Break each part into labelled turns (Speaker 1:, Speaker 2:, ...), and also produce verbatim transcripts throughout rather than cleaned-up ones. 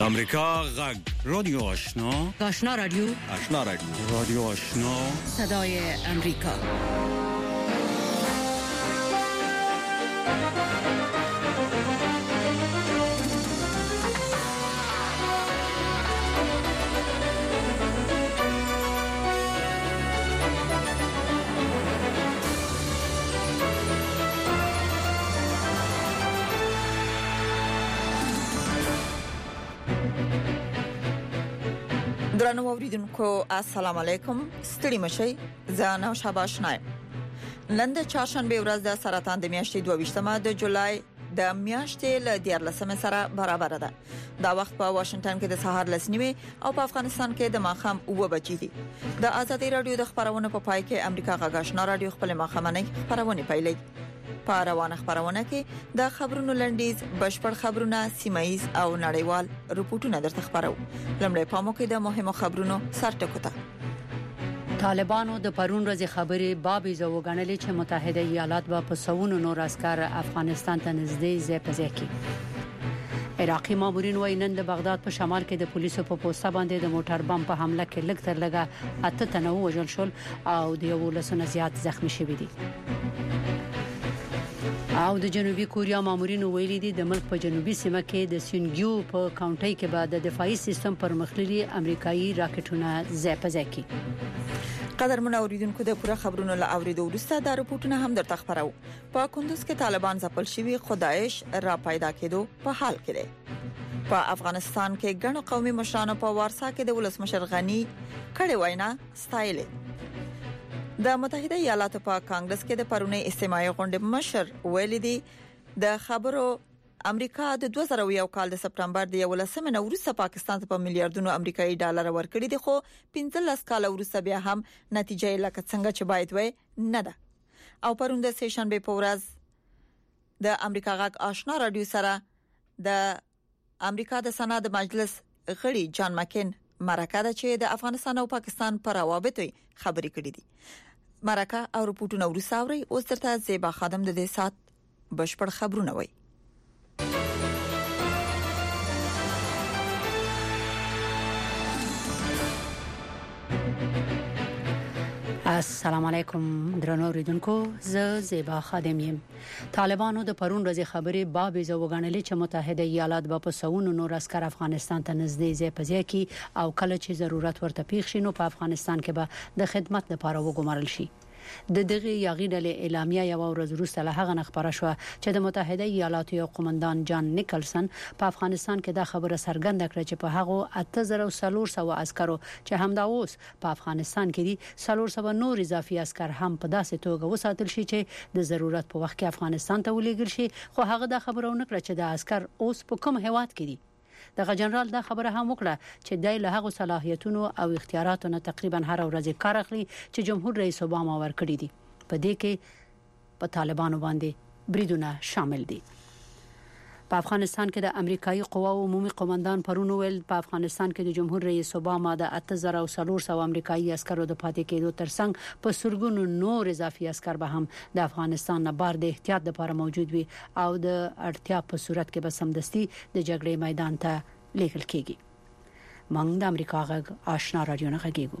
Speaker 1: امریکا غږ رادیو آشنا
Speaker 2: آشنا رادیو
Speaker 1: آشنا رادیو رادیو آشنا
Speaker 2: صدای امریکا.
Speaker 3: درنو اوریدونکو السلام علیکم، ستړي مشئ. زه نو شاباش نایم. نن د چهارشنبه ورځ د سرطان د میاشتې دوه ویشتمه د جولای د میاشتې ل دیارلسمه سره برابر ده. دا وخت په واشنگټن کې د سهار لسنیمه او په افغانستان کې د ماښام اوه بجې دي. د آزادۍ رادیو د خبرونو په پای کې امریکا غږ آشنا رادیو خپل ماښامنۍ خبرونه پیلوي. په روانه خبرونه کې د خبرونو لنډیز، بشپړ خبرونه، سیمایي او نړیوال رپورټونه درته خبرو. لمړی پامو کې د مهمو خبرونو سرټکو ته.
Speaker 2: طالبانو د پرون ورځې خبرې بابي زوګنلې چې متحده ایالات به په سونو نور عسكر افغانستان ته نږدې ځای په ځای کې. عراقي مامورین وايي نن د بغداد په شمال کې د پولیسو په پوسټه باندې د موټر بم په حمله کې لږ تر لږه اته تنه وژل شول او د یو لسنه زیات زخمی شوي دي. او د جنوبي کوریا مامورین ویلي دي د ملک په جنوبي سیمه کې د سینګیو په کاونټي کې به د دفاعي سیستم پرمختللي امریکایي راکټونه ځای په ځای کړي.
Speaker 3: قدرمن اوریدونکو د پوره خبرونو له اوریدو وروسته د رپورټونو هم درته خبرو. په کندوز کې طالبان ځپل شوی خدایش را پیدا کېدو په حال کې دي. په افغانستان کې ګڼ قومي مشرانو په وارسا کې د ولسمشر غنی کړي وینا ستایلې. د متحده ایالاتو په کانګرس کې د پرونی استماعي غونډې مشر ویلي دي د خبرو امریکا د دوه زره یو کال د سپټمبر د یولسمه وروسته پاکستان ته په میلیارډونو امریکایي ډالر ورکړي دي، خو پنځلس کال وروسته بیا هم نتیجه لکه څنګه چې باید وي نه ده. او پرون د سه شنبه په ورځ د امریکا غږ آشنا رادیو سره د امریکا د سنا د مجلس غړي جان مکین مرکه ده چې د افغانستان او پاکستان پر روابطو خبرې کړې دي. مرکه او رپورټونه ورساوري اوس ترته زیبا خادم د دې سات بشپړ خبرونه وای.
Speaker 2: السلام علیکم درنو اوریدونکو، زه زیبا خادم یم. طالبانو د پرون ورځې خبرې بابي زوګنلې چې متحده ایالات به په سونو نور عسكر افغانستان ته نږدې ځای په ځای کې او کله چې ضرورت ورته پیښ شي نو په افغانستان کې به د خدمت لپاره وګمارل شي. د دغه یاغیډلې اعلامیه یو ورځ وروسته له هغه خبره شو چې د متحده ایالاتو یو قومندان جان نیکلسن په افغانستان کې دا خبره څرګنده کړه چې په هغه اته زره څلور سوه عسکرو چې همدا اوس په افغانستان کې دي څلور سوه نور اضافي عسكر هم په داسې توګه وساتل شي چې د ضرورت په وخت کې افغانستان ته ولېږل شي. خو هغه دا خبره ونکړه چې د عسكر اوس په کوم هیواد کې دي. دغه جنرال دا خبره هم وکړه چې دای له هغه صلاحیتونو او اختیاراتو نه تقریبا هر ورځ کار اخلي چې جمهور رئیس اوباما ورکړي دي. په دې کې په طالبانو باندې بریدونه شامل دي. په افغانستان کې د امریکایي قواو عمومي قومندان پرون ویل په افغانستان کې د جمهور رئیس اوباما د اته زره څلور سوه امریکایي عسکرو د پاتې کېدو ترڅنګ په سرګونو نور اضافي عسكر به هم د افغانستان نه بار د احتیاط لپاره موجود وي او د اړتیا په صورت کې به سمدستي د جګړې میدان ته لیږل کېږي. موږ د امریکا غږ آشنا رادیو نه غږیږو.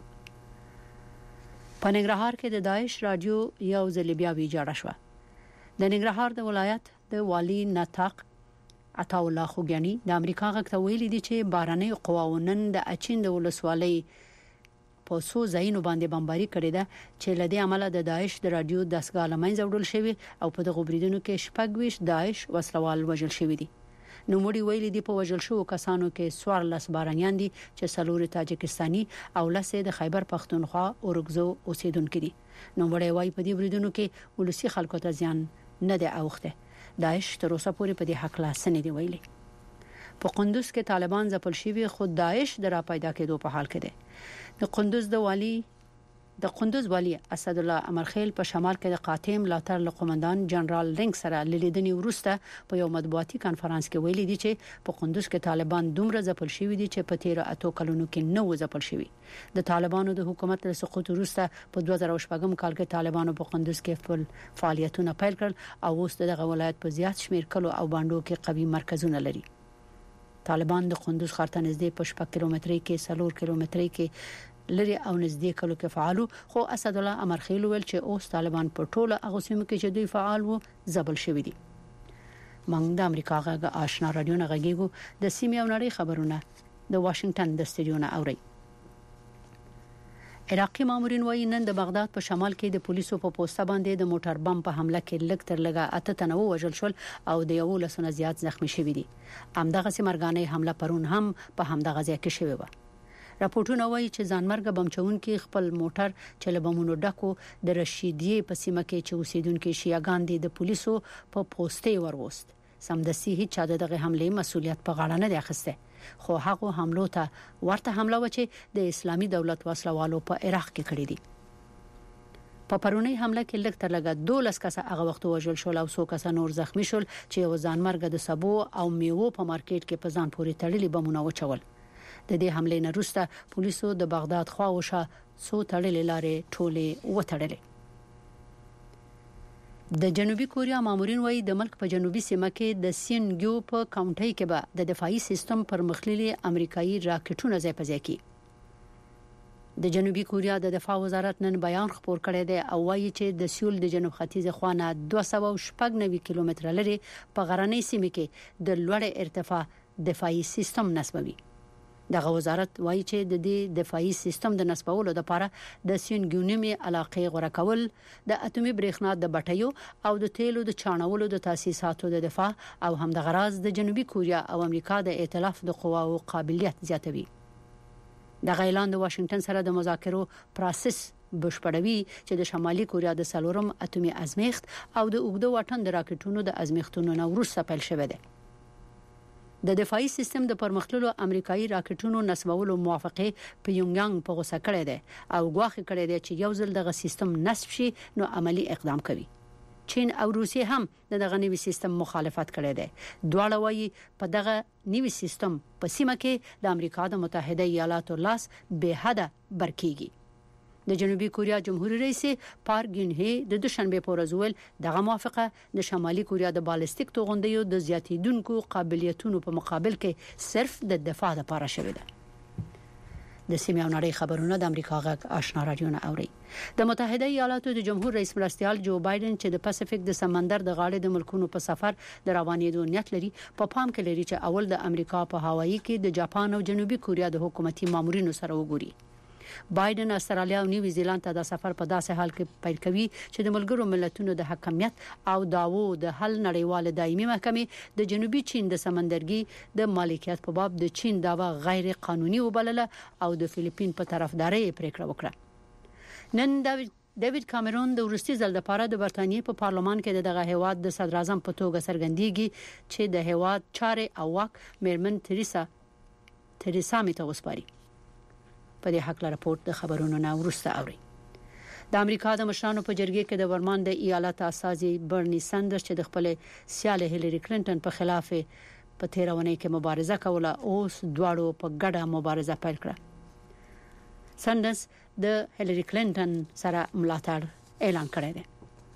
Speaker 2: په ننګرهار کې د داعش رادیو یو ځل بیا ویجاړه شو. د ننګرهار د ولایت د والی نطاق عطا الله خوګیانی د امریکا غږ ته ویلي دي چې باراني قواو نن د اچین د ولسوالۍ په څو ځایونو باندې بمباري کړې ده چې لدې عمله د داعش د رادیو دستګاه لمنځه وړل شوی او په دغه بریدونو کې شپږ ویش داعش وسلوال وژل شوی دي. نو مړي ویلي دي په وژل شو کسانو کې څوارلس بارانيان دي چې څلور تاجکستاني او لسه د خیبر پختونخوا اورګزو اوسیدونکو دي. نو مړي وایي په دې بریدونو کې ولسی خلکو ته ځان نه دی اوخته. داعش تر اوسه پورې په دې حق لا سن دی ویلي. په قندوز کې طالبان ځپل شوی خود داعش درا پیدا کېدو په حال کې دی. د قندوز د والی د قندوز والی اسد الله امرخیل په شمال کې د قاتم لاتر له قومندان جنرال رنګ سره لیدنې ورسته په یو مطبوعاتي کانفرنس کې ویلي دي چې په قندوز کې طالبان دومره ځپل شوی دي چې په تیر اتو کلونو کې نو ځپل شوی. د طالبانو د حکومت له سقوط وروسته په دوه زره شپږم کال کې طالبانو په قندوز کې خپل فعالیتونه پیل کړل او اوس دغه ولایت په زیات شمیر کلو او باندو کې قوي مرکزونه لري. طالبان د قندوز ښار ته نږدې په شپږ کیلومتري کې څلور کیلومتري کې لري او نږدې کلو کې فعالو خو اسد الله امرخیل ویل چې اوس طالبان په ټوله هغه سیمو کې چې دوی فعال وو ځبل شوی دي. موږ د امریکا غږ آشنا رادیو نه غږیږو د سیمې او نړۍ خبرونه د واشنگټن د سټډیو نه اوري. عراقي مامورین وايي نن د بغداد په شمال کې د پولیسو په پوسټه باندې د موټر بم په حمله کې لږ تر لږه اته تنه وژل شول او د یو لسونه زیات زخمی شوي دي. همدغه سیمرګانې حمله پرون هم په همدغه ځای کې شوې و. راپورټونه وايي چې ځانمرګ بمچون کې خپل موټر چې له بمونو ډکو د رشیدیه په سیمه کې چې اوسیدونکو شیعاګان دي د پولیسو په پوسټه وروست. سمدستي هیڅ چا دغه حمله مسؤلیت په غاړه نه دی اخیسته. خو هغه حملو ته ورته حمله و چې د اسلامي دولت وسلوالو په عراق کې کړې دي. په پرونی حمله کې لږ تر لږه دولس کسه هغه وخت وژل شول او څو کسه نور زخمی شول چې یو ځانمرګ د سبو او میوو په مارکیټ کې په ځان پورې تړلي بمونه وچول. د دې حملې نه وروسته پولیسو د بغداد خواوشه څو تړلې لارې ټولې وتړلې. د جنوبي کوریا مامورین وايي د ملک په جنوبي سیمه کې د سینګیو په کاونټي کې به د دفاعي سیستم پر مخللي امریکایي راکټونو ځای په ځای کې. د جنوبي کوریا د دفاع وزارت نن بیان خپور کړی دی او وایي چې د سیول د جنوب ختیځ خوانه دوه سوه شپږ نوي کیلومتره لري په غرنۍ سیمه کې د لوړ ارتفاع دفاعي سیستم نصبوي. دغه وزارت وایي چې د دې دفاعي سیستم د نصبولو لپاره د سینګیونیمي علاقې غوړه کول د اتومي برېښنا د بټیو او د تیلو د چانولو د تاسیساتو د دفاع او هم د غراز د جنوبي کوریا او امریکا د ائتلاف د قواو قابلیت زیاتوي. د اعلان د واشنگټن سره د مذاکرو پروسس بشپړوي چې د شمالي کوریا د سلورم اتومي ازمیخت او د اوګدو واټن د راکټونو د ازمیختونو نو وروسته پیل شوه دی. د دفاعي سیستم د پرمختللو امریکایي راکټونو نصبولو موافقه پیونګیانګ په غوسه کړې ده او غواخي کړې ده چې یو ځل دغه سیستم نصب شي نو عملی اقدام کوي. چین او روسیه هم دغه نوي سیستم مخالفت کړې ده. دواړه وايي په دغه نوي سیستم په سیمه کې د امریکا د متحده ایالاتو لاس به حد برکیږي. د جنوبي کوریا جمهوریت رئیس پارک ګین هی د دوشنبه په ورځ ویل دغه موافقه د شمالي کوریا د بالستیک توغندیو د زیاتیدونکو قابلیتونو په مقابل کې صرف د دفاع لپاره شوې ده. د سیمه او نړۍ خبرونه د امریکا غږ آشنا رادیو نه اوري. د متحده ایالاتو د جمهور رئیس مرستيال جو بایدن چې د پاسفیک د سمندر د غاړې د ملکونو په سفر د روانېدو نیت لري په پا پام کې لري چې اول د امریکا په هوایي کې د جاپان او جنوبي کوریا د حکومتي مامورینو سره وګوري. بایدن استرالیا او نیوزی لند ته د سفر په داسې حال کې پیل کوي چې د ملګرو ملتونو د حکمیت او داوو د حل نړیواله دایمي محکمې د جنوبي چین د سمندرګي د مالکیت په باب د چین داوا غیر قانوني وبلله او د فلیپین په طرفداري پریکړه وکړه. نن ډیوډ کامرون د ورستي ځل لپاره د برتانیې په پارلمان کې دغه هیواد د صدر اعظم په توګه څرګندېږي چې د هیواد چارې او واک میرمن تریسا تریسا می ته وسپاري. په دې حق لا راپورټ د خبرونو نه ورسته اوري. د امریکا د مشرانو په جرګې کې د ورمان د ایالت اساسي برني ساندرز چې د خپل سیاله هیلری کلینټن په خلاف په تیرونه کې مبارزه کوله اوس دواړو په ګډه مبارزه پیل کړه. ساندرز د هیلری کلینټن سره ملاتړ اعلان کړی دی.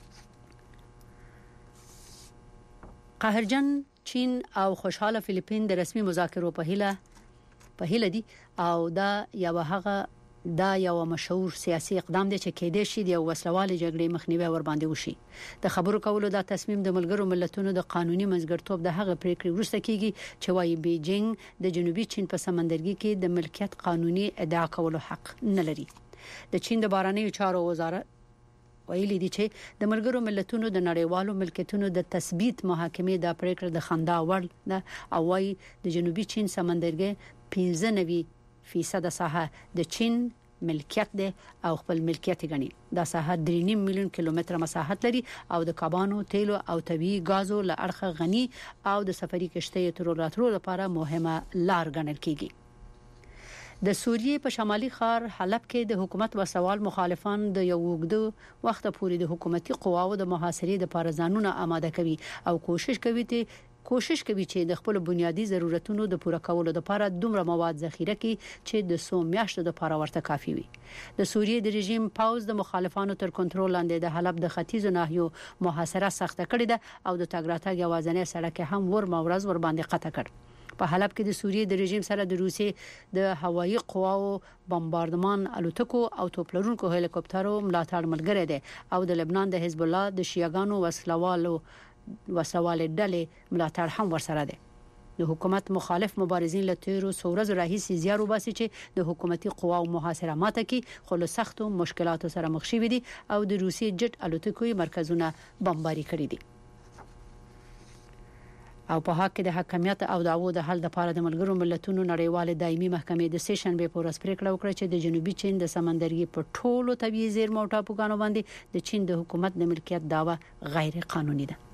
Speaker 2: قهرجن چین او خوشاله فلیپین د رسمي مذاکرو په هیله په هیله دي او دا یو هغه دا یو مشهور سیاسي اقدام دی چې کېدې شي د وسلوالې جګړې مخنیوي ور باندې وشي. د خبرو کولو دا تصمیم د ملګرو ملتونو د قانوني منځګړیتوب د هغه پریکړې وروسته کیږي چې وايي بیجینګ د جنوبي چین په سمندرګي کې د ملکیت قانوني ادعا کولو حق نه لري. د چین د بهرنیو چارو وزارت ویلي دي چې د ملګرو ملتونو د نړیوالو ملکیتونو د تثبیت محاکمې د پریکړې د خندا وړ ده او وايي د جنوبي چین سمندرګي پنځه نوي فیصد ساحه د چین ملکیت ده او خپل ملکیت غني. دا ساحه درې نیم میلیون کیلومتره مساحت لري او د کابانو تیلو او طبيعي غازو له اړخه غني او د سفري کشتۍ تر راتلو لپاره مهمه لار ګڼل کیږي. د سوریې په شمالي ښار حلب کې د حکومت وسوال مخالفان د یو وګړو وخت پورې د حکومتي قواو د محاصرې لپاره ځانونه آماده کوي او کوشش کوي ته کوشش کوي چې د خپل بنیادی ضرورتونو د پوره کولو لپاره دومره مواد ذخیره کړي چې د سو میاشتو لپاره ورته کافي وي. د سوریې د رژیم پاوز د مخالفانو تر کنټرول لاندې د حلب د ختیځو ناحیو محاصره سخته کړې ده او د تاګ راتګ یوازنۍ سړک هم ور مورز ور باندې قطع کړ. په حلب کې د سوریې د رژیم سره د روسیې د هوایي قواو بمباردمان الوتکو او توپلرونکو هلیکوپټرو ملاتړ ملګری دی او د لبنان د حزب الله د شیعاګانو وسلوالو وسوال ډلې ملاتړ هم ورسره دی. د حکومت مخالف مبارزین له تیرو څورز راهیسې زیار وباسي چې د حکومتي قواو محاصره ماته کی خو له سختو مشکلاتو سره مخ شوي دي او د روسي جټ الوتکوي مرکزونه بمباري کړي دي. او په حق د حکمیت او دعوو د حل لپاره د ملګرو ملتونو نړیوال دایمي محکمې د سیشن به پورس پریکړه وکړه چې د جنوبي چین د سمندرګي په ټولو طبيعي زیرمو او ټاپوګانو باندې د چین د حکومت د ملکیت دعوه غیر قانوني ده.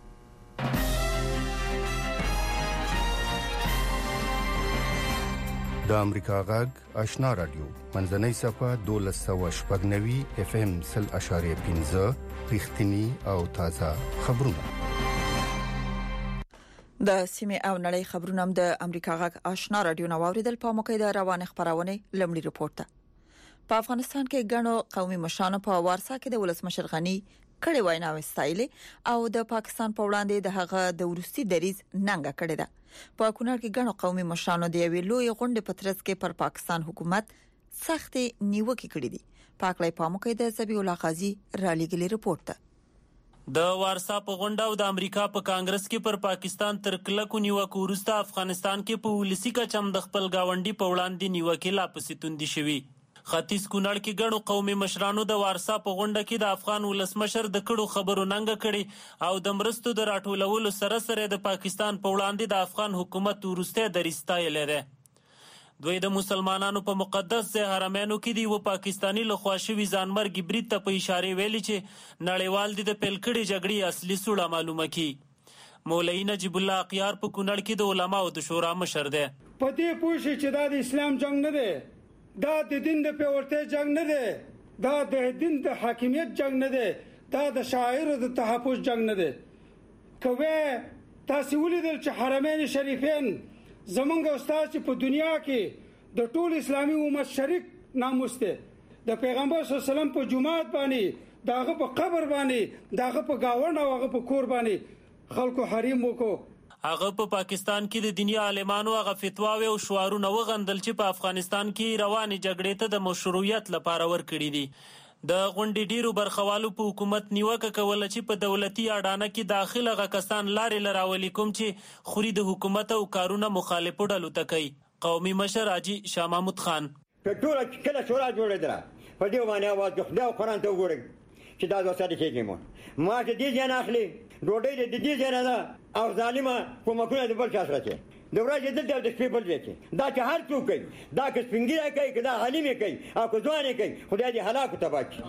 Speaker 4: د امریکا غږ آشنا رادیو منځنۍ صفه دولس سوه شپږ نوي اف ام سل اشاریه پنځه رښتینی او تازه خبرونه.
Speaker 3: د سیمه او نړۍ خبرونه د امریکا غږ آشنا رادیو نواوریدل په موقع د روان خبرونه لمړي رپورټ. په افغانستان کې ګڼو قومي مشرانو په وارسا کې د ولسمشر غنی کړي وینا وستایله او د پاکستان په وړاندې د هغه د ورستي دریز ننګه کړې ده. په کونړ کې ګڼو قومي مشرانو د ویلو لوی غونډه په ترڅ کې پر پاکستان حکومت سخت نیوکه کړې دي. پاکلای په موقع د زبی الله قاضي را لګلې رپورټ.
Speaker 5: د وارسا په غونډه او د امریکا په کانګرس کې پر پاکستان تر کلکو نیوکه ورسته افغانستان کې په ولسی کا چم د خپل گاونډي په وړاندې نیوکه لا پسې توندي شوی. ختیځ کونړ کې ګڼو قومي مشرانو د وارسا په غونډه کې د افغان ولسمشر د کړو خبرو ننګه کړي او د مرستو د راټولولو سره سره د پاکستان په وړاندې د افغان حکومت ورسته درستایل لري. دوی د مسلمانانو په مقدس ځای حرمینو کې دی و پاکستانی لخوا شوی ځانمرګ برید ته په اشاره ویلي چې نړیوال دي د پیلکړي جګړې اصلي سوړه معلومه کی. مولوی نجیب الله اقیار په کونړ کې د علماو د شورا مشر دی.
Speaker 6: په دې پوښي چې دا د اسلام جنگ نه دی، دا د دین د پیورته جنگ نه دی، دا د دین د حاکمیت جنگ نه دی، دا د شاعر د تحفظ جنگ نه دی. کوي تاسو ولیدل چې حرمین شریفین زمونږ استاد چې په دنیا کې د ټول اسلامي امت شریک ناموس دی، د پیغمبر صلی الله علیه وسلم په جمعات باندې داغه په قبر باندې داغه په گاوند او هغه په کور باندې خلکو حریم وکړو.
Speaker 5: هغه په پا پاکستان کې د دینی عالمانو هغه فتواوی او شعارونه وغندل چې په افغانستان کې روانې جګړې ته د مشروعیت لپاره ورکړي دي. د غونډې ډیرو برخوالو په حکومت نیوکه کوله چې په دولتي اډانه کې داخله غ کسان لارې لراولي کوم چې خوري د حکومت او کارونه مخالفو ډلو ته کوي. قومي مشر حاجی شاه محمود خان
Speaker 7: په ټول کله شورا جوړېدره په دې باندې आवाज د خدای او قرآن ته وګورئ چې دا وساده کېږي. مو ما چې دې ځان اخلي ډوډۍ دې دې ځان نه او ظالمه کومکونه د بل چا سره کې د ورځې د د شپې بل ځای کې دا چې هر څوک کوي دا که سپینګیره کوي که دا حلیم کوي او که ځوان کوي خدای دې هلاک تباہ کړي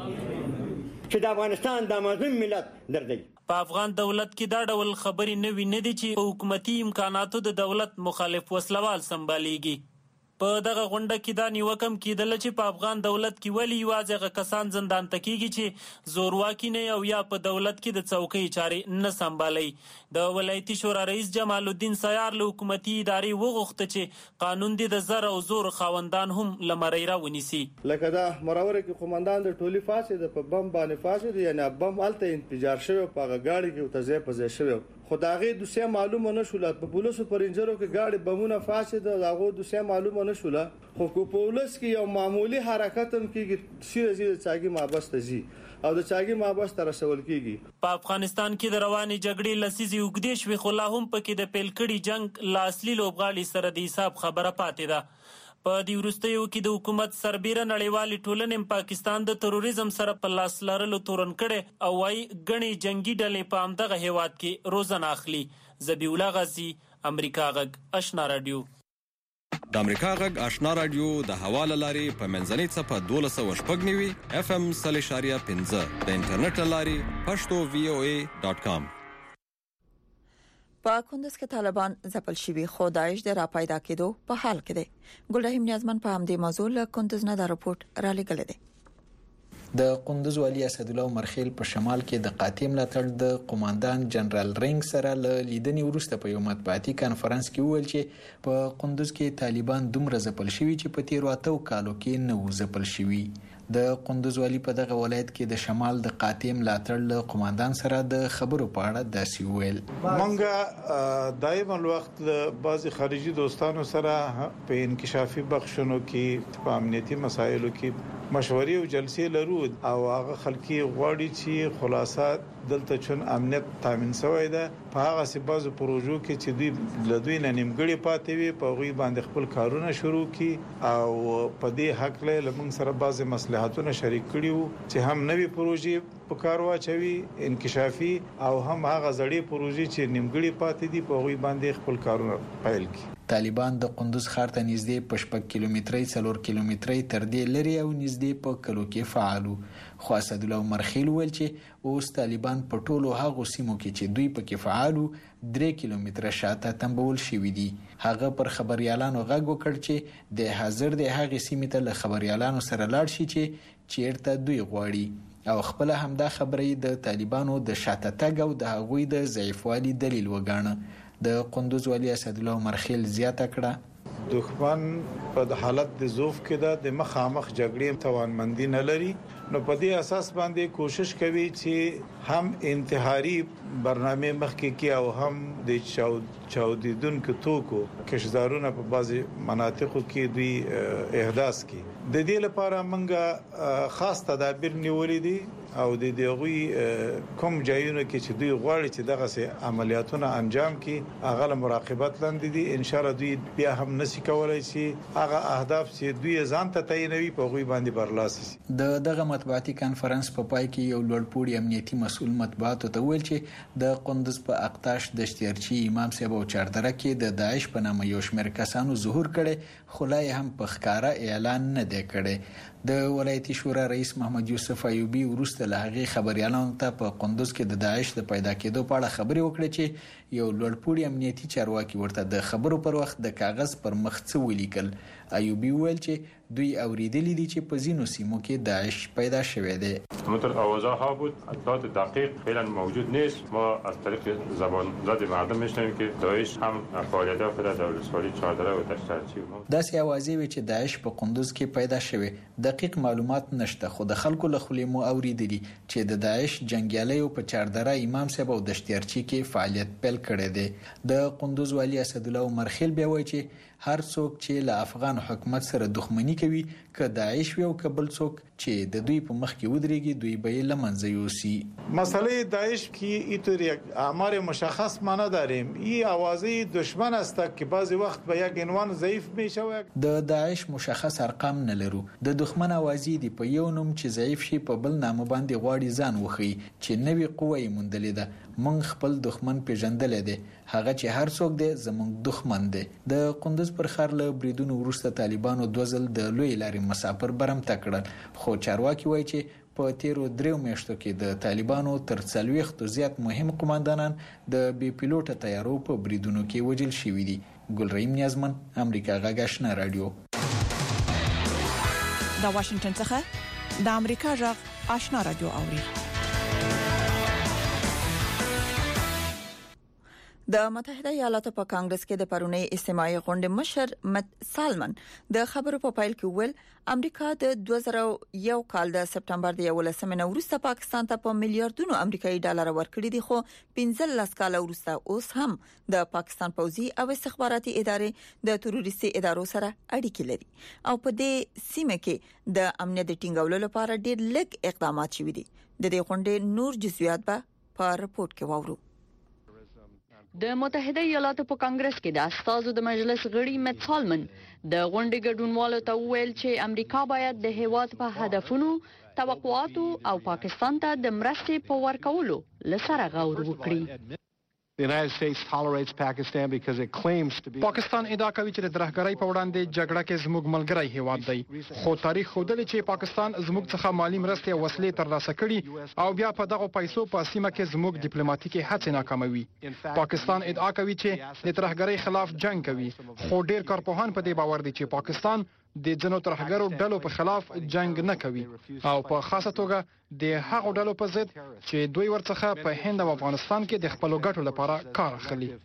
Speaker 7: چې د افغانستان د مظلوم ملت درځي.
Speaker 5: په افغان دولت کې دا ډول خبرې نه وي نه دي چې په حکومتي امکاناتو د دولت مخالف وسلوال سمباليږي. په دغه غونډه کې دا نیوکم کېدل چې په افغان دولت کې ولی یوازې غ کسان زندان ته کیږي چې زورواکي نه او یا په دولت کې د څوکۍ چارې نه سمبالي. د ولایتي شورا رئیس جمال الدین سیار له حکومتي ادارې وغوښته چې قانون دې د زر او زور خاوندان هم لمړی را ونیسي.
Speaker 8: لکه دا مراوره کې قومندان د ټولي فاسد په بم باندې فاسد یعنی بم الته انفجار شوی په غاړي کې تزه پزې شوی خداغي دوسه معلومه نشوله په پولیسو پرنجرو کې گاډي بمونه فاسد داغو دوسه معلومه نشوله خو کو پولیس کې یو معمولی حرکت هم کېږي سیده سیده چاګي مابست زی او د چاګي مابست رسول کېږي.
Speaker 5: په افغانستان کې د رواني جګړې لسیزي وګدې شوې خو لا هم پکې د پیلکړي جنگ لا اصلي لوبغالي سره د حساب خبره پاتې ده. په دې وروستیو کې د حکومت سربیره نړیوالې ټولنې پاکستان د تروریزم سره په لاس لرلو تورن کړي او وايي غني جنگي ډلې په همدغه هیواد کې روزنه اخلي. ذبیح الله غازی امریکا غږ آشنا رادیو.
Speaker 9: د امریکا غږ آشنا رادیو د حواله لاري په منځنۍ صفه دولس سوه شپږ نوي اف ام صلی شاریه پنځه د انټرنیټ لاري پښتو وی او ای ډاټ کام.
Speaker 3: په کندز کې طالبان ځپل شوي خو داعش د را پیدا کېدو په حال کې دي. ګلرحیم نیازمن په همدې موضوع له کندز نه دا رپورټ را لګل دي.
Speaker 10: د کندز والی اسدالله مرخیل په شمال کې د قاطع ملاتړ د قوماندان جنرال رنګ سره له لیدنې وروسته په یو مطبوعاتي کانفرنس کې وویل چې په کندز کې طالبان دومره ځپل شوي چې په تیرو اتو کالو کې نه و ځپل شوي. د قندوز والي په دغه ولایت کې د شمال د قاطع ملاتړ له قوماندان سره د خبرو په اړه داسې ویل.
Speaker 11: مونږه دایماً وخت له بعضي خارجي دوستانو سره په انکشافي بخښونو کې په امنیتي مسایلو کې مشورې او جلسې لرو او هغه خلکي غواړي چې خلاصات دلته چون امنیت تامین شوی ده په هغه سبازو پروژو کې چې دوی لدوی نه نیمګړي پاتې وي په غوي باندې خپل کارونه شروع کړي او په دې حق له لمن سره بعضي مصلحتونه شریک کړیو چې هم نوي پروژې په کار واچوي انکشافي او هم هغه زړې پروژې چې نیمګړي پاتې دي په غوي باندې خپل کارونه پیل کړي.
Speaker 10: طالبان د قندوز ښار ته نږدې په شپږ کیلومترۍ څلور کیلومترۍ تر دې لري او نږدې په کلو کې فعالو. خو اسدالله مرخیل ویل چې اوس طالبان په ټولو هغو سیمو کې چې دوی پکې فعالو درې کیلومتره شاته تنبول شوي دي. هغه پر خبريالانو غږ وکړ چې د حاضر د هغې سیمې ته له خبريالانو سره لاړ شي چې چیرته دوی غواړي او خپل همدا خبرې د طالبانو د شاته تګ او د هغوی د ضعیفوالي دلیل وګاڼه. د قندوز والي اسدالله مرخیل زیاته کړه
Speaker 11: دښمن په حالت د ضعف کې ده د مخامخ جګړې توانمندي نه لري نو په دې اساس باندې کوشش کوي چې هم انتحاري برنامه مخکې کې او هم د چاودیدونکو توکو کشدارونه په بعضي مناطقو کې دوی احداث کوي. د دې لپاره موږ خاص تدابیر نیولې دي او د دغه کوم ځایونو کې چې دوی غواړي چې دغه سي عملیاتونه انجام کړي هغه له مراقبت لاندې دي. ان شاء الله دوی بیا هم نشي کولای چې هغه اهداف چې دوی ځان ته تعینوي په غوي باندې برلاسي شي.
Speaker 10: د دغه مطبوعاتي کانفرنس په پای کې یو لوړپوړی امنیتي مسؤل مطبوعاتو ته ویل چې د قندوز په اقتاش د شتیرچی امام صاحب او چاردره کې د داعش په نامه یو شمېر کسانو ظهور کړي خو لا هم په ښکارا اعلان نه دی کړی. د ولایتي شورا رئیس محمد یوسف ایوبی ورسته له هغه خبريالانو ته په قندوز کې د داعش د پیدا کېدو په اړه خبرې وکړې چې یو لوړپوړی امنیتي چارواکي ورته د خبرو پر وخت د کاغذ پر مخ څه ولیکل. ایوبی ویل چې دوی اوریدلي دي چې په ځینو سیمو کې داعش پیدا شوی دی.
Speaker 12: همونطور آوازها بود اطلاعات دقیق فعلا موجود نیست. ما از طریق زبان زد مردم میشنویم که داعش هم فعالیت‌ها در دولت‌سپاری چاردره و دشترچی
Speaker 10: داسې اوازې وي چې داعش په قندوز کې پیدا شوی. دقیق معلومات نشته خو د خلکو له خولې مو اوریدلي چې د داعش جنگیالیو په چاردره امام صاحب او دشترچی کې فعالیت پیل کړی دی. د قندوز والي اسدالله مرخیل بیا وایي چې هر څوک چې له افغان حکومت سره دښمنی کوي که داعش وي او کبل څوک چې د دوی په مخ کې ودرېږي دوی به یې لمنځه یوسي.
Speaker 11: مسئله داعش کی اینطور یک آمار مشخص ما نداریم. این آوازه دشمن است که بعضی وقت به یک عنوان ضعیف میشود.
Speaker 10: د داعش مشخص ارقام نه لرو. د دښمن اوازې دی په یو نوم چې ضعیف شي په بل نامه باندې غواړي ځان وخی چې نوې قوه یې موندلې ده. مونږ خپل دښمن پیژندل دي هغه چې هر څوک دی زمونږ دښمن دی. د قندوز پر خار له بریدونو وروسته طالبانو دوزل د لوی لارې مسافر برمته کړل خو چارواکي وایي چې په تیرو دریو میاشتو کې د طالبانو تر څلوېښتو زیات مهم قوماندانان د بي پیلوټه طیارو په بریدونو کې وژل شوي دي. ګلرحیم نیازمن امریکا غږ آشنا رادیو.
Speaker 3: د واشنگټن څخه د امریکا غږ آشنا رادیو اوري. د متحده ایالاتو په کانګرس کې د پرونی اجتماعي غونډې مشر مت سالمن د خبرو په پایل کې ویل امریکا د دوه زره یو کال د سپټمبر د یولسمې نه وروسته پاکستان ته په میلیارډونو امریکایي ډالر ورکړي دي خو پنځه لس کال وروسته اوس هم د پاکستان پوځي او استخباراتي ادارې د تروریستي ادارو سره اړیکې لري او په دې سیمه کې د امنیت ټینګولو لپاره ډېر لږ اقدامات شوي دي. د دې غونډې نور جزئیات به په رپورت کې واورو.
Speaker 13: د متحده ایالاتو په کانګرس کې د استازو د مجلس غړي مت سالمن د غونډې ګډونوالو ته ویل چې امریکا باید د هیواد په هدفونو، توقعاتو او پاکستان ته د مرستې په ورکولو لسره غور وکړي.
Speaker 14: The United States tolerates Pakistan because it claims to be
Speaker 15: پاکستان ادعا کوي چې د ترهګرۍ په وړاندې جګړه کې زموږ ملګری هیواد دی خو تاریخ ښودلی چې پاکستان زموږ څخه مالی مرستې او وسلې ترلاسه کړي او بیا په دغه پیسو په سیمه کې زموږ ډیپلوماټیکي هڅې ناکاموي. پاکستان ادعا کوي چې د ترهګرۍ خلاف جنگ کوي خو ډیر کارپوهان په دې باور دي چې پاکستان د جنو ترهګرو ډلو په خلاف جنگ نه کوي او په خاصه توګه د هغو ډلو په ضد چې دوی ورڅخه په هند او افغانستان کې د خپلو ګټو لپاره کار اخلي.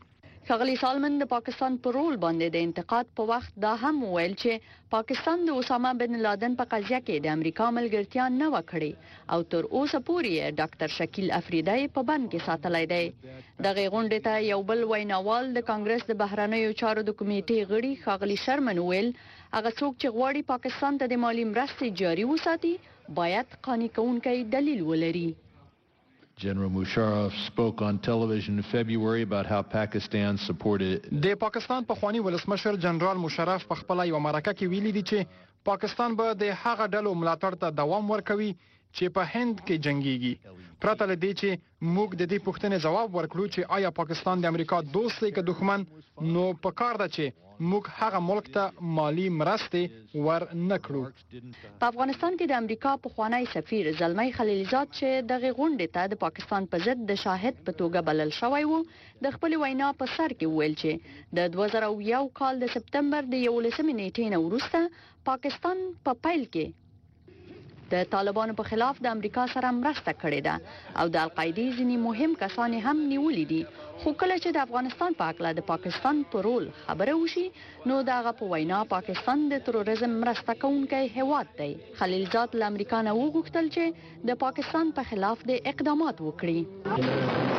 Speaker 13: ښاغلي سالمن د پاکستان پر رول باندې د انتقاد په وخت دا هم ویل چې پاکستان د اسامه بن لادن په قضیه کې د امریکا ملګرتیا نه وکړي او تر اوسه پورې ډاکټر شکیل افریدی په بند کې ساتلای دی. دغه غونډې ته یو بل ویناوال د کانګرس د بهرنیو چارو د کمیټې غړي ښاغلي شرمن ویل هغه څوک چې غواړي پاکستان ته د مالی مرستې جاري وساتي باید قانع کوونکی دلیل ولري.
Speaker 16: General Musharraf spoke on television in February about how Pakistan supported
Speaker 15: د پاکستان په خواني ولسمشر جنرال مشرف په خپل یو مرکه کې ویلي دي چې پاکستان به د هغه ډلو ملاتړ ته دوام ورکوي چې په هند کې جنگيږي. پرته له دې چې موږ د دې پوښتنې ځواب ورکړو چې آیا پاکستان د امریکا دوست دی که دښمن، نو پکار ده چې موږ هغه ملک ته مالی مرستې ور نکړو.
Speaker 13: په افغانستان کې د امریکا پخوانی سفیر زلمی خلیلزاد چې دغه غونډې ته د پاکستان په ضد د شاهد په توګه بلل شوی وو د خپل وینا په سر کې ویل چې د دوه زره یو کال د سپتمبر د یولسمې نیټې نه وروسته پاکستان په پیل کې د طالبانو په خلاف د امریکا سره مرسته کړې ده او د القاعده ځینی مهم کسان هم نیولې دي. خو کله چې د افغانستان په اړه د پاکستان پر رول خبره وشي نو دغه په وینا پاکستان د تروریزم مرسته کوونکی هیواد دی. خلیلزاد له امریکا نه وغوښتل چې د پاکستان په خلاف د اقدامات وکړي.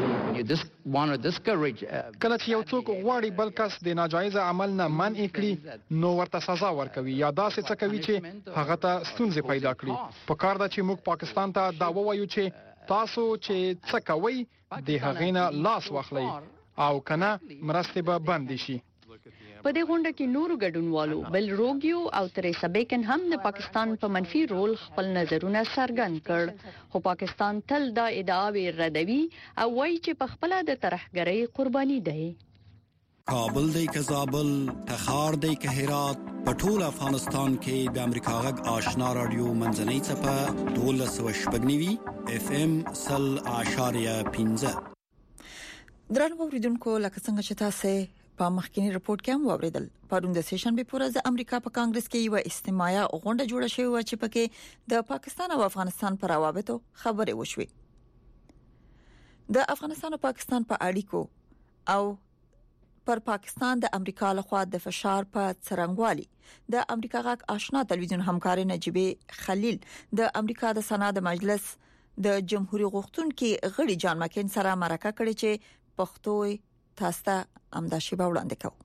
Speaker 15: کله چې یو څوک غواړي بل کس د ناجایز عمل نه منع کړي نو ورته سزا ورکوي یا داسې څه کوي چې هغه ته ستونزې پیدا کړي. په کار ده چې موږ پاکستان ته دا ووایو چې تاسو چې څه کوئ د هغې نه لاس واخلئ او کنه مرستې به بندې شي.
Speaker 13: په دې غونډه کې نورو ګډونوالو بل روګیو او تریسا بیکن هم د پاکستان په منفي رول خپل نظرونه څرګند کړ. خو پاکستان تل دا ادعاوې ردوي او وایي چې په خپل د ترهګرۍ قرباني دی.
Speaker 1: کابل دی که زابل، تخار دی که هرات، په ټول افغانستان کې د امریکا غږ آشنا رادیو منځنۍ څپه دولس سوه شپږ نوي اف ام سل اعشاریه پنځه.
Speaker 3: درنو اوریدونکو لکه څنګه چې تاسو په مخکینی رپورت کې هم واوریدل پرون د سیشن به پورز د امریکا په کانګرس کې یو استماعي غونډه جوړه شوې و چې پکې د پاکستان او افغانستان پر روابطو خبرې وشوي. د افغانستان او پاکستان په اړیکو او پر پاکستان د امریکا لخوا د فشار په څرنګوالي د امریکا غاک آشنا تلویزیون همکاري نجيبه خلیل د امریکا د سنا د مجلس د جمهوریت غوښتونکو غړي جان مکین سره مرکه کړې چې پښتو تاسو ته امداشي به وړاندې کوم.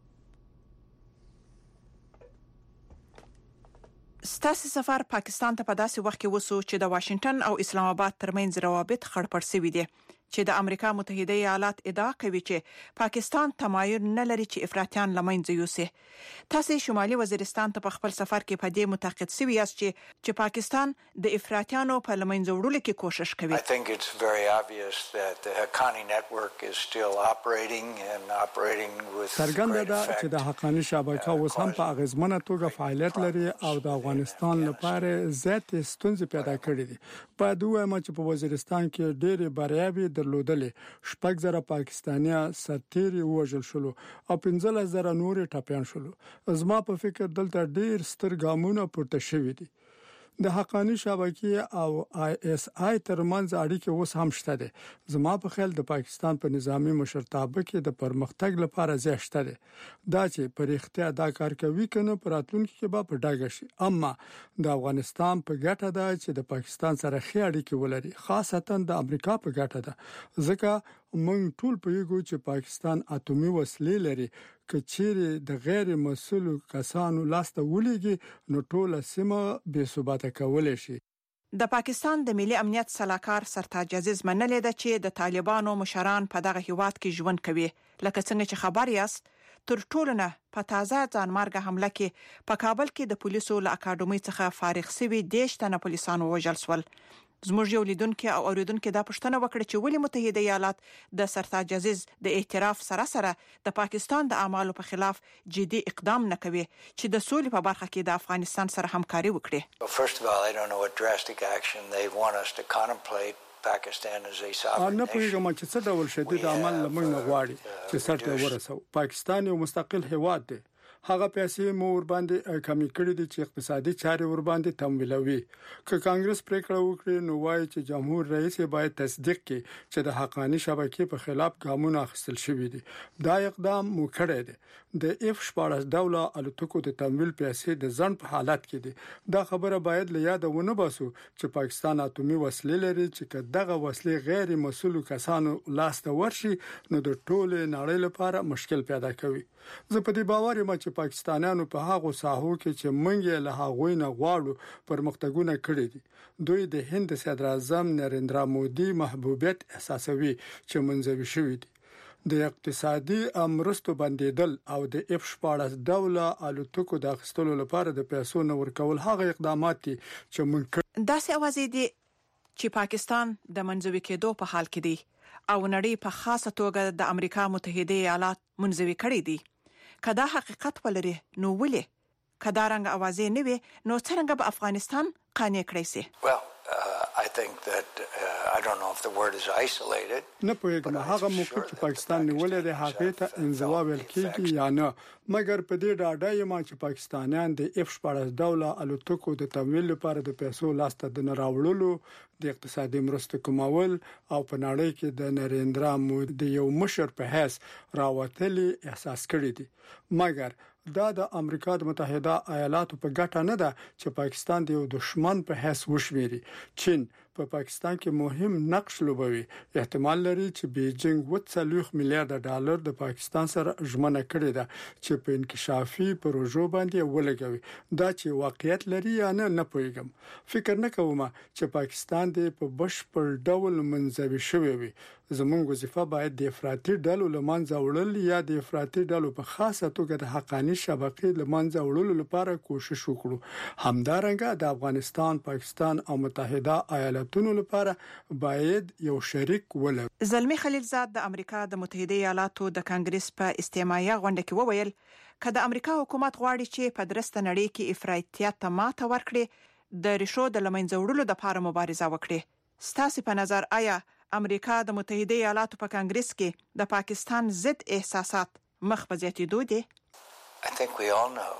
Speaker 17: ستاسو سفر پاکستان ته په داسې وخت کې وسو چې د واشنگټن او اسلام آباد ترمنځ روابط خړپړ شوي دي چې د امریکا متحده ایالات ادعا کوي چې پاکستان تمایل نه لري چې افراطیان لمنځه یوسي. تاسو شمالي وزیرستان ته په خپل سفر کې په دې متأکد شوی یاست چې چې پاکستان د افراطیانو په لمنځه وړلو کې کوشش کوي.
Speaker 18: I think it's very obvious that the Haqqani network is still operating and operating with
Speaker 19: څرګنده ده چې د حقانی شبکه اوس هم په اغیزمنه توګه فعالیت لري او د افغانستان لپاره زیات ستونزې پیدا کړې دي. په دوه مچ په وزیرستان کې ډېر بریاوي درلودلې. شپږ زره پاکستانیان سرتيري وژل شول او پنځه زره نور ټاپیان شول. زما په فکر دلته ډېر ستر ګامونه پورته شوي دي. د حقانی شبکه او آی اس آی ترمنځ اړیکې اوس هم شته دي. زما په خیال د پاکستان په نظامی مشرتابه کې د پرمختګ لپاره ځای شته دي. دا چې پر اختیار دا کار کوي کنه پراتونکو کې به په ډاګه شي. اما د افغانستان په ګټه ده چې د پاکستان سره ښه اړیکې ولري، خاصتا د امریکا په ګټه ده. ځکه موږ ټول پوهیږو چې پاکستان اټومي وسلې لري. کچېره د غیر مسؤل کسانو لاسته ولېږي نو ټول سیمه بې ثباته کولای شي.
Speaker 17: د پاکستان د ملي امنیت سلاکار سرتاج عزیز منلې ده چې د طالبانو مشران په دغه هیواد کې ژوند کوي. لکه څنګه چې خبر یاست تر ټولو نه په تازه ځانمارګه حمله کې په کابل کې د پولیسو له اکاډمۍ څخه فارغ شوي دیش تنه پولیسانو وژل شول. زموږ یو لیدونکو او اوریدونکو دا پوښتنه وکړه چې ولې متحده ایالات د سرتاج عزیز د اعتراف سره سره د پاکستان د اعمالو په خلاف جدي اقدام نه کوي چې د سولې په برخه کې د افغانستان سره همکاري وکړي.
Speaker 18: Well, first of all, I don't know what drastic action they want us to contemplate. Pakistan is a sovereign
Speaker 19: نه پوهیږم چې څه ډول شدید عمل لمن غواړي چې سرته ورسو. پاکستان یو مستقل هیواد دی. هغه پیسې مو ور باندې کمی کړې دي چې اقتصادي چارې ور باندې تمویلوي. که کانګرس پریکړه وکړي نو وايي چې جمهور رئیس باید تصدیق کړي چې د حقانی شبکې په خلاف ګامونه اخیستل شوي دي. دا اقدام مو کړی دی. د اف شپاړس ډوله الوتکو د تمویل پیسې د ځن په حالت کې دي. دا خبره باید له یاد ونه باسو چې پاکستان اتومي وسلې لري چې دغه وسلې غیر مسؤل کسانو لاس ته ورشي نو د ټول نړۍ لپاره مشکل پیدا کوي. زه په دې باور یم چې پاکستانیانو په هغه ساحو کې چې منګي له هغوی نه غواړو پرمختګونه کړي دي. دوی د هند صدر اعظم نریندرا مودي محبوبیت احساسوي چې منځوي شوی دي. د اقتصادي امرستو بندیدل او د اف شپاړس ډوله الوتکو د اخیستلو لپاره د پیسو نور کول هغه اقدامات دي چې ممکن
Speaker 17: داسې اوازې دي چې پاکستان د منځوي کېدو په حال کې دی او نړۍ په خاصه توګه د امریکا متحده ایالات منځوي کړي دي. کدا حقیقت ولري نو ولې کدا رنګ اوازې نه وي نو څنګه به افغانستان قانع کړي سي؟
Speaker 18: Well, uh, I think that uh, I don't know if the word is isolated.
Speaker 19: نه پوهیږم هغه موقع چې پاکستان نیولې د هغې ته انزوا ویل کېږي یا نه، مګر په دې ډاډه یم چې پاکستانیان د اف شپاړس ډوله الوتکو د تمویل لپاره د پیسو لاسته د راوړلو د اقتصادي مرستو کومول او په نړۍ کې د نریندرا مودي یو مشر په حیث راوتلي احساس کړی دي. مګر دا د امریکا د متحده ایالاتو په ګټه نه ده چې پاکستان د یو دشمن په حیث وشمیري. چین په پاکستان کې مهم نقش لوبوي. احتمال لري چې بیجینګ وڅلوخ میلیارډ ډالر د پاکستان سره ژمنه کړې ده چې په انکشافي پروژو باندې ولګوي. دا چې واقعیت لري یا نه نه پوهیږم. فکر نه کوم چې پاکستان د په بشپړ ډول منځوي شوی وي. زموږ وظیفه باید د افراطي ډلو لمنځه وړل یا د افراطي ډلو په خاصه توګه د حقانی شبکې لمنځه وړلو لپاره کوشش وکړو. همدارنګه د افغانستان، پاکستان او متحده ایالاتونو لپاره باید یو شریک ولرو.
Speaker 17: زلمی خلیلزاد د امریکا د متحده ایالاتو د کانګرس په استماعي غونډه کې وویل کله د امریکا حکومت غواړي چې په درسته نړۍ کې افراطیت ته ماته ورکړي د ریشو د لمنځه وړلو لپاره مبارزه وکړي. ستاسو په نظر آیا امریکا د متحده ایالاتو په کانګرس کې د پاکستان ضد احساسات مخ په زیاتېدو دي؟
Speaker 18: I think we all know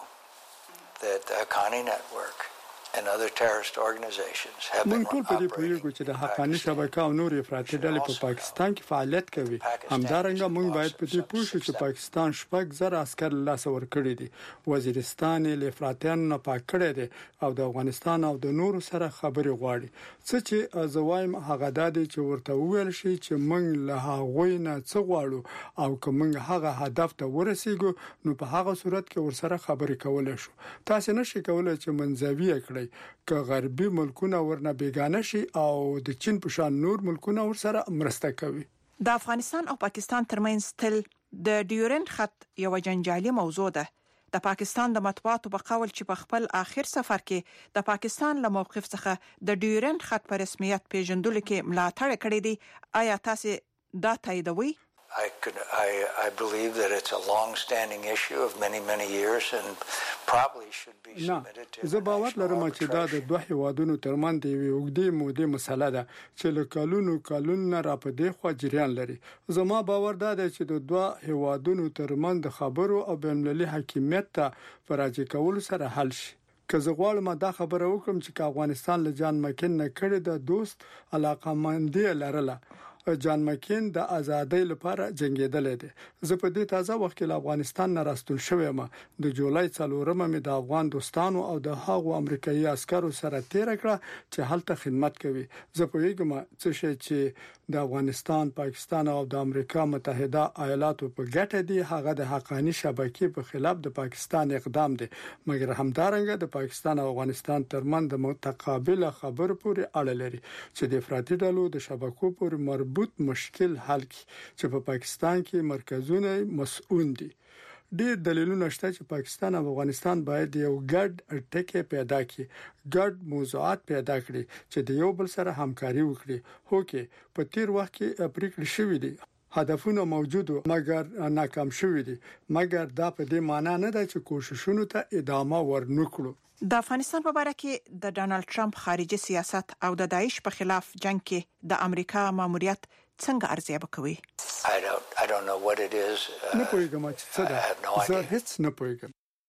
Speaker 18: that the Haqqani Network and other terrorist organizations have been
Speaker 19: موږ ټول په دې پوهیږو چې د حقانی شبکه او نور افراطي ډلې په پاکستان کې فعالیت کوي. همدارنګه موږ باید په دې پوه شو چې پاکستان شپږ زره عسكر له لاس ورکړي دي. وزیرستان له افراطیانو نه پاک کړی دی او د افغانستان او د نورو سره خبري غواړي. څه چې ازوایم هغه د دې چې ورته ویل شي چې موږ له هغوی نه څه غواړو او که موږ هغه هدف ته ورسېږو نو په هغه صورت کې ورسره خبري کولای شو. تاسو نشئ کولای چې منځوي کړئ که غربي ملکونه ورنه بیگانه شي او د چین په شان نور ملکونه ورسره مرسته کوي.
Speaker 17: د افغانستان او پاکستان ترمنځ تل د ډیورنډ خط یو جنجالي موضوع ده. د پاکستان د مطبوعاتو په قول چې په خپل آخر سفر کې د پاکستان له موقف څخه د ډیورنډ خط په رسمیت پیژندلو کې ملاتړ کړی دی. آیا تاسو دا تاییدوي؟
Speaker 18: I could I I believe that it's a long-standing issue of many many years and probably should be submitted to.
Speaker 19: زه باور لرم چې دا د دوه هیوادونو ترمن دی یو اوږدې مودې مسله ده چې له کلونو کلونو را پدې خو جریان لري. زما باور دا دی چې د دوه هیوادونو ترمن د خبرو او بین‌المللي حاکمیت ته فراجي کول سره حل شي. که زه غواړم دا خبره وکم چې افغانستان له جان مکین نه کړی د دوست علاقمندي لرله. جان مکین د ازادۍ لپاره جنگیدل دي. زه په دې تازه وخت کې له افغانستان نه راستون شوم. د جولای څلورمه مې د افغان دوستانو او د هغو امریکایي عسکرو سره تیر کړه چې هلته خدمت کوي. زه پوهیږم څه شي چې د افغانستان، پاکستان او د امریکا متحده ایالاتو په ګټه دي هغه د حقانی شبکې په خلاف د پاکستان اقدام دي. مګر همدارنګه د پاکستان او افغانستان ترمن د متقابل خبرو پورې اړه لري چې د افراطي ډلو د شبکو پورې مربوط بوت مشکل حل کی چې په پاکستان کې مرکزونه مسؤل دي. ډېر دلیلونه شته چې پاکستان او افغانستان باید یو ګډ ټکی پیدا کړي، ګډ موضوعات پیدا کړي چې د یو بل سره همکاري وکړي. هوکې په تیر وخت کې پریکړې شوې دي، هدفونه موجود مګر ناکام شوې دي. مګر دا په دې معنی نه ده چې کوششونو ته ادامه ورنکړو.
Speaker 17: د افغانستان په اړه کې د ډانلډ ټرمپ خارجي سیاست او د داعش په خلاف جنگ کې د امریکا ماموریت څنګه ارزیابي کوي؟
Speaker 18: I don't I don't know what it is.
Speaker 19: نه پوهیږم چې څه ده. زه هیڅ نه پوهیږم.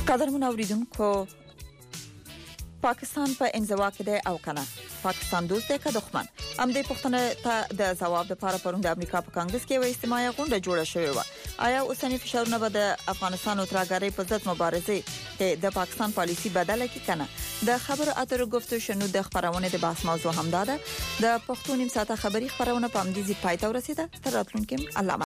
Speaker 3: قدرمن اوریدونکو پاکستان په انزوا کې دی او کنه پاکستان دوست دی که دښمن هم د پښتنه ته د جواب لپاره پرون د امریکا په کانګرس کې وې استماعي غونډه جوړه شوې و آیا اوسنی فشارونه به د افغانستان او ترګری په ضد مبارزه کې د پاکستان پالیسی بدله کی کنه د خبر اترو گفتگو شنو د خبرونه د بحث موضوع هم ده د پښتون نیم ساعته خبری خبرونه په امدیزي پایته ورسیده تر راتلونکي الله